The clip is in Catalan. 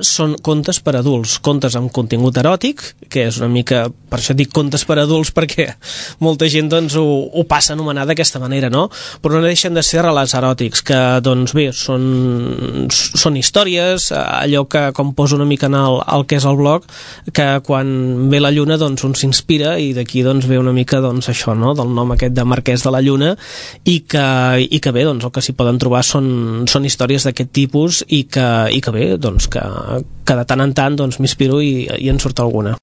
són contes per adults, contes amb contingut eròtic, que és una mica, per això dic contes per adults, perquè molta gent doncs ho passa a anomenar d'aquesta manera, no? Però no deixen de ser relats eròtics, que doncs bé, són històries, allò que com poso una mica en el que és el blog, que quan ve la lluna doncs un s'inspira, i d'aquí doncs ve una mica doncs això, no? Del nom aquest de Marquès de la Lluna, i que bé, doncs el que s'hi poden trobar són històries d'aquest tipus, i que bé, doncs que de tant en tant doncs m'inspiro i en surt alguna.